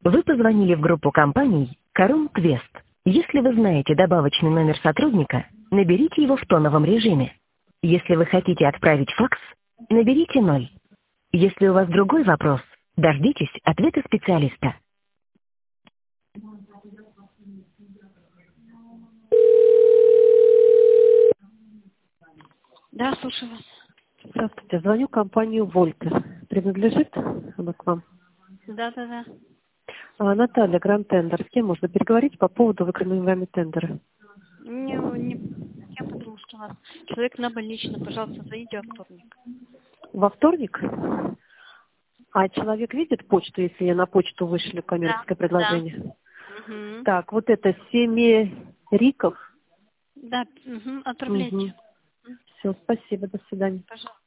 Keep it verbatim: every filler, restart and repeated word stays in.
Вы позвонили в группу компаний Карум Квест. Если вы знаете добавочный номер сотрудника, наберите его в тоновом режиме. Если вы хотите отправить факс, наберите ноль. Если у вас другой вопрос, дождитесь ответа специалиста. Да, слушаю вас. Здравствуйте, звоню в компанию Вольта. Принадлежит она к вам? Да, да, да. А, Наталья, Гранд Тендер. С кем можно переговорить по поводу выигранного вами тендера? Не, не, я потому что у нас человек на больничном, пожалуйста, звоните во вторник. Во вторник? А человек видит почту, если я на почту вышлю коммерческое Да, предложение? да. Угу. Так, вот это Семериков. Да, угу, отправляйте. Угу. Все, спасибо, до свидания. Пожалуйста.